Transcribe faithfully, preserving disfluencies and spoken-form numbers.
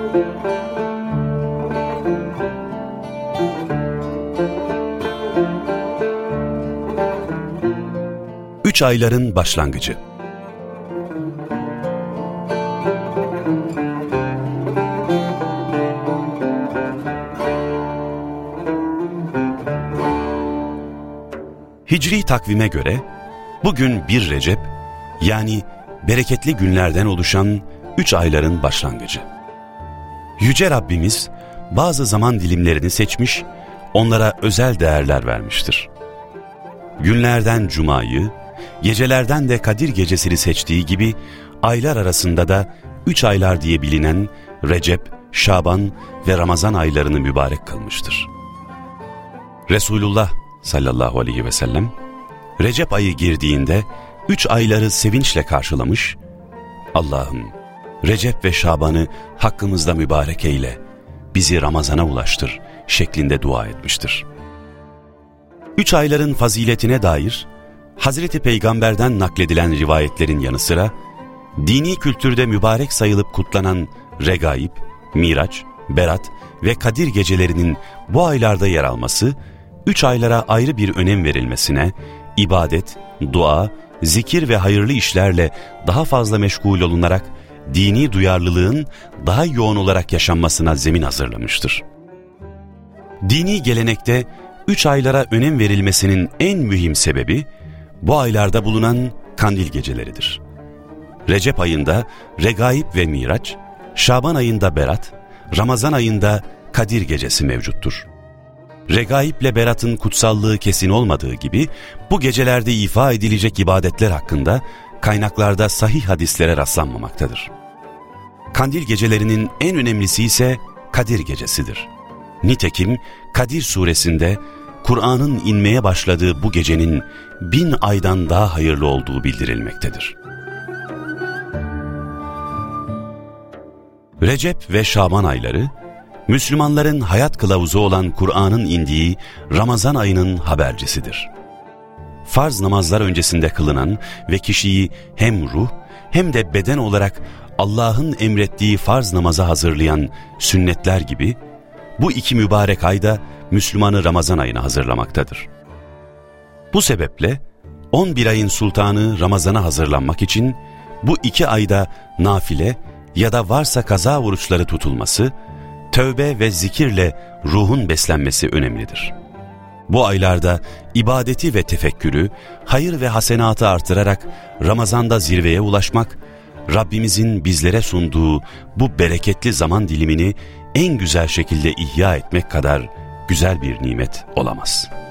Üç ayların başlangıcı. Hicri takvime göre bugün bir Recep, yani bereketli günlerden oluşan üç ayların başlangıcı. Yüce Rabbimiz bazı zaman dilimlerini seçmiş, onlara özel değerler vermiştir. Günlerden Cuma'yı, gecelerden de Kadir Gecesi'ni seçtiği gibi aylar arasında da üç aylar diye bilinen Recep, Şaban ve Ramazan aylarını mübarek kılmıştır. Resulullah sallallahu aleyhi ve sellem Recep ayı girdiğinde üç ayları sevinçle karşılamış, Allah'ım Recep ve Şaban'ı hakkımızda mübarek eyle, bizi Ramazan'a ulaştır şeklinde dua etmiştir. Üç ayların faziletine dair Hazreti Peygamber'den nakledilen rivayetlerin yanı sıra dini kültürde mübarek sayılıp kutlanan Regaib, Miraç, Berat ve Kadir gecelerinin bu aylarda yer alması, üç aylara ayrı bir önem verilmesine, ibadet, dua, zikir ve hayırlı işlerle daha fazla meşgul olunarak dini duyarlılığın daha yoğun olarak yaşanmasına zemin hazırlamıştır. Dini gelenekte üç aylara önem verilmesinin en mühim sebebi, bu aylarda bulunan kandil geceleridir. Recep ayında Regaib ve Miraç, Şaban ayında Berat, Ramazan ayında Kadir gecesi mevcuttur. Regaib ile Berat'ın kutsallığı kesin olmadığı gibi, bu gecelerde ifa edilecek ibadetler hakkında kaynaklarda sahih hadislere rastlanmamaktadır. Kandil gecelerinin en önemlisi ise Kadir gecesidir. Nitekim Kadir suresinde Kur'an'ın inmeye başladığı bu gecenin bin aydan daha hayırlı olduğu bildirilmektedir. Recep ve Şaban ayları, Müslümanların hayat kılavuzu olan Kur'an'ın indiği Ramazan ayının habercisidir. Farz namazlar öncesinde kılınan ve kişiyi hem ruh hem de beden olarak Allah'ın emrettiği farz namaza hazırlayan sünnetler gibi, bu iki mübarek ayda Müslümanı Ramazan ayına hazırlamaktadır. Bu sebeple on bir ayın sultanı Ramazan'a hazırlanmak için bu iki ayda nafile ya da varsa kaza oruçları tutulması, tövbe ve zikirle ruhun beslenmesi önemlidir. Bu aylarda ibadeti ve tefekkürü, hayır ve hasenatı artırarak Ramazan'da zirveye ulaşmak, Rabbimizin bizlere sunduğu bu bereketli zaman dilimini en güzel şekilde ihya etmek kadar güzel bir nimet olamaz.